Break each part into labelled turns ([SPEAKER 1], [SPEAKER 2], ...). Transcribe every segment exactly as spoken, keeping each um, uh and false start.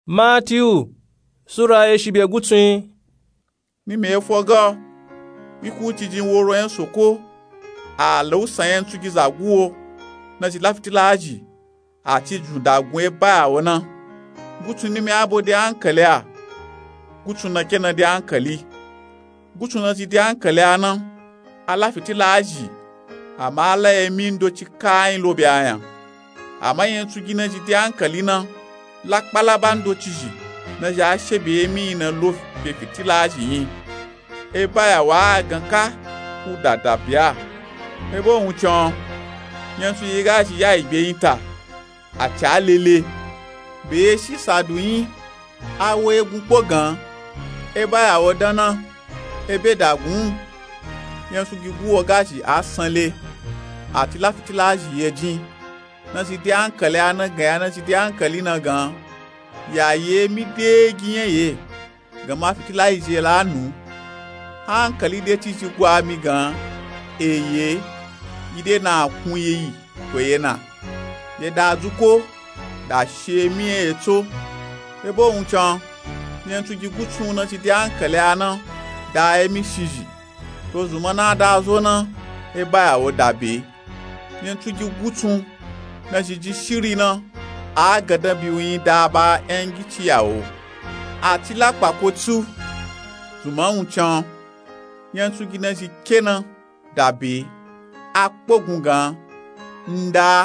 [SPEAKER 1] Matthew sura eshibe gutun
[SPEAKER 2] ni me foga wiku ti jin woro en soko a lo san tu gizaguo na ti lafitilaji ati judagun e ba wona gutun ni me abode ankale a gutun na kenan de ankali gutun na ti de ankale ana alafitilaji amala emi ndo ti kain lo bi ayan amayen tu gina ti de ankali na lakpalaba ndo tiji na ja shebe emi na lo be fitilaji yin e baya wa ganka ku dada bia e bo hun chon yan tu yiga ji ya igbe yin ta acha lele be si sadu yin awo egun po gan e baya wo dana e be dagun yan su gigu ogaji asanle ati lafitilaji yejin na si de ankale ana gan na si de ankali na gan ya ye mi de giyen ye gan ma fitilaji la nu ankali de ti ti gwa mi gan eye ide na kun ye yi ko ye na ye da zuko da she mi eto e bo un chan yen tu ji gutun na ti de ankale ana da emi shiji to zuma na da zo na e ba ya wo dabe yen tu ji gutun na ji ji shiri na a gada bi yin da ba engi ti yawo ati lapa ko tu zuma un chan yen tu gi na ji kenan dabe apogun gan nda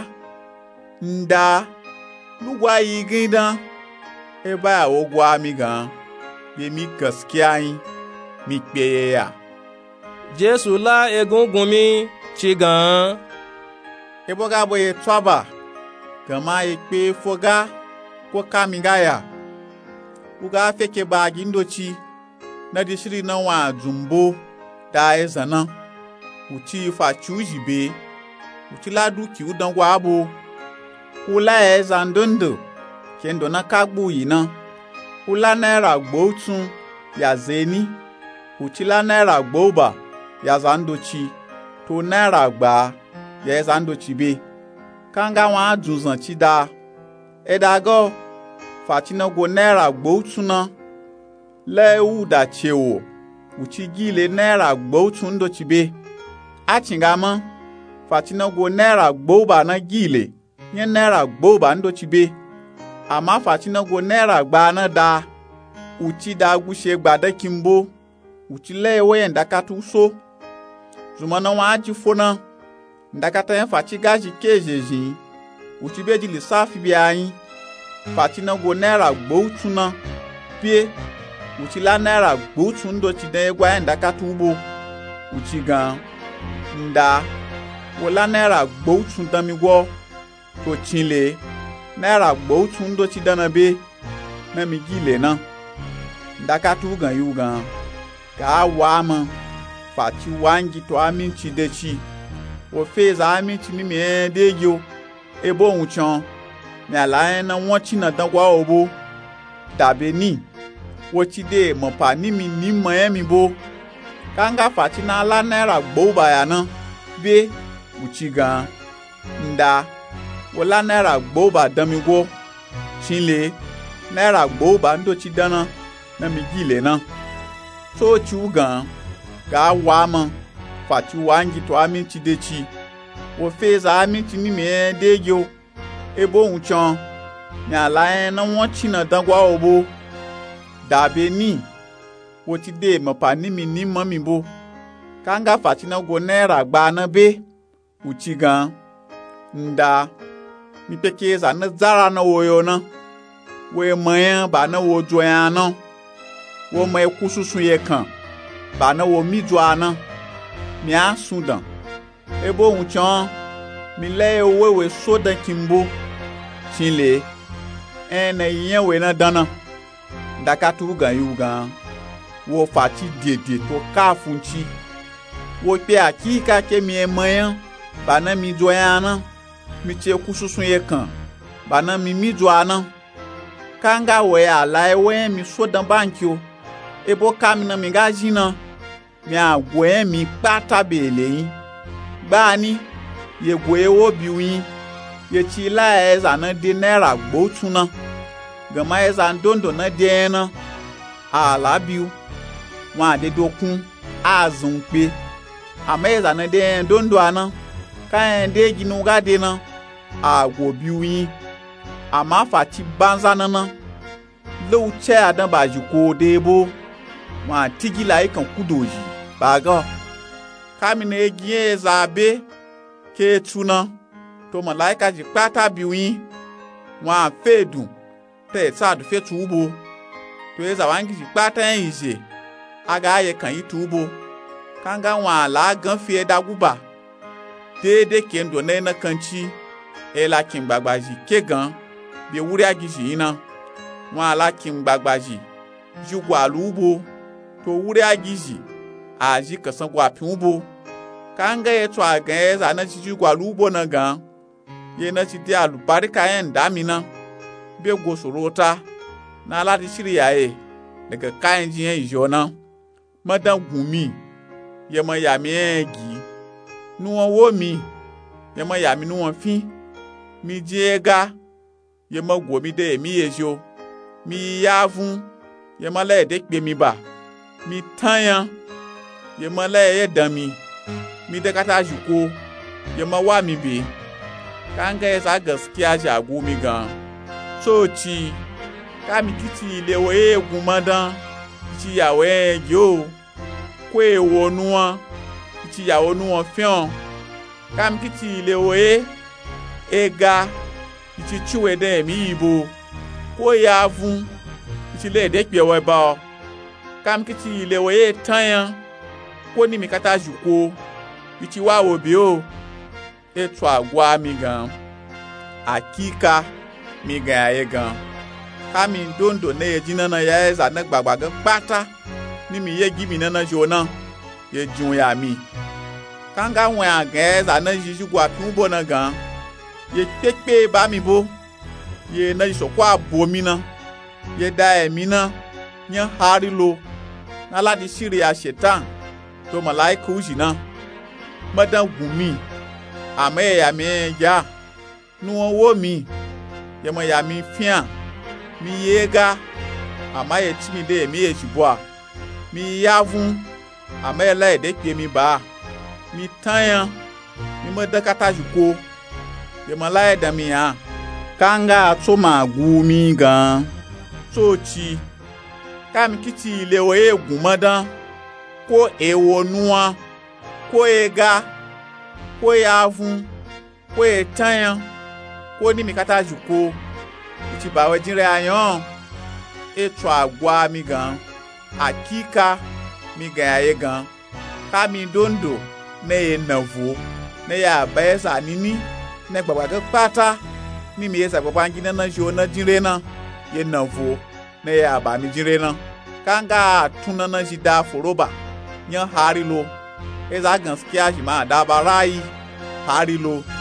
[SPEAKER 2] nda lugwa yi gindan e ba ya wo gwa mi gan be mi gaskiya yin mi peye ya
[SPEAKER 1] Jesu la egungun mi chi gan
[SPEAKER 2] e boga boye twaba gama e pe foga ko kamigaya uga feke ba gindochi na dishiri na wa zumbo da ezana uti fa chujibe uti ladu ki udangwa abo ula ezandondo kendo na kagbu yina ula naira gbotun ya zeni uti la naira gboba ya zandochi to naira gba ya zandochi be kanga wa aduzan ti da edago fatina go naira gbotuna le uda chewo uchi gile naira gbotun do ti be achingama fatina go naira gboba na gile yen naira gboba ndo ti be ama fatina go naira gba na da uchi da gushe gba da kimbo uchi le we ndakatu so zumana wa aji fona ndakata yen fachi gaji kejeji uchi beji li safi bi ayin fatina go naira gbotuna pie uchi la naira gbotun ndo ti den egwa ndakatu bo uchi gan nda wala naira gbotun dan mi gwo to chinle naira gbotun ndo ti dana be na mi gile na ndakatu gan yu gan ka wa mo fati wangi to aminchi dechi wo feza aminchi ni me dejo ebo unchon mi ala na won chi na dan kwa obo dabe ni wo ti de mo pa ni mi ni mo emi bo kanga fati na la naira gbo ba ya na be uchi gan nda wo la naira gbo ba dan mi go chinle naira gbo ba ndo ti dana na mi gile na so chu gan ga wa mo fati wangi to aminchi dechi wo feza aminchi ni me dejo ebo unchon ni ala na won chi na dangwa obo dabe ni wo ti de mo pa ni mi ni mo mi bo kanga fati na go naira gba na be uchi gan nda mi pekeza na zara na woyo na we mayan ba na wo joyan na wo mai kususun ye kan ba na wo mi jo ana mi asundan ebo unchon mi le owewe soda kimbo chinle ene yen we na dana ndakatu gan yu gan wo fati dede to kafunchi wo pe akika ke mi emayan ba na mi jo yana mi che kususun ye kan ba na mi mi jo ana kanga we ala ewe mi soda bankio ebo kami na mi gajina mi agwe mi pata bele yin gba ni ye gwe wo bi yin ye ti la eza na de naira gbotuna gama ya zan dondo na dena a labiu wa de dokun a zunpe amma ya zan de dondo ana kan de ginu ga de na a gobiu yin amma fati banza nana lau che adan ba ji ko debo wa tigila ikan kudoji baga kamine giye zabe ke tuna to malaika ji pata biwin wa fedu te sadu fe tubo to eza wangi ji pata enje aga ye kan yi tubo kanga wa la gan fi daguba dede kendo ne na kanchi e la kin gbagbaji ke gan be wuri agiji ina wa la kin gbagbaji jugwa lubo to wuri agiji aji kasan gwa pinbo kanga ye to aga eza na ji jugwa lubo na gan ye na ci dia alubarika en damina be gosorota na la di shirya ye daga kayan jiyan ijona madan gumi ye ma ya mi egi nuwon wo mi ye ma ya mi nuwon fin mi jega ye ma go mi de mi ejo mi yavun ye ma le de pe mi ba mi tanyan ye ma le ye dan mi mi de kata juko ye ma wa mi be kanga ya sa gaskiya jago mi gan so ci ka mi kiti le wo e gumadan ti yawo e yo ko e wonu won ti yawo nu won fion ka mi kiti le wo e ega ti chuwe de mi ibo ko ya fun ti le de pe wo ba ka mi kiti le wo e tanyan ko ni mi kata juko ti wa wo bi o etu agwa mi gan akika mi gan ye gan kami dondo ne ye jinana ya eza na gbagba gan pata ni mi ye gimi nana jona ye jun ya mi kanga wen agan eza na jiju gwa pinbo na gan ye pepe ba mi bo ye na so kwa bomi na ye da emi na nya harilo na la di siri ya shetan to malaika ujina madan gumi ame ya mi ja nuwon wo mi ye mo ya mi fian mi yega ama ye timi de mi ejiboa mi yavun ama ye la de pe mi ba mi tanyan mi mo da kata juko ye mo la da mi ha kanga to ma gu mi gan so chi ka mi kiti le wo egun modan ko ewo nuwa ko ega ko yavun ko etanyan ko ni mi kata juko iti bawe jinre ayan eto agwa mi gan akika mi gan aye gan ka mi dondo ne ye navo ne ya baesa nini ne gbagba ke pata ni mi yesa gbagba ngina na jo na jinre na ye navo ne ya ba mi jinre na kanga tuna na jida foroba nya harilo eza gan skia jima da barai harilo